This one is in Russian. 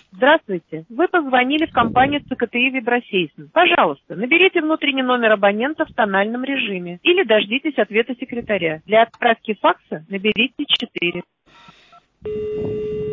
Здравствуйте. Вы позвонили в компанию ЦКТИ «Вибросейсм». Пожалуйста, наберите внутренний номер абонента в тональном режиме или дождитесь ответа секретаря. Для отправки факса наберите 4.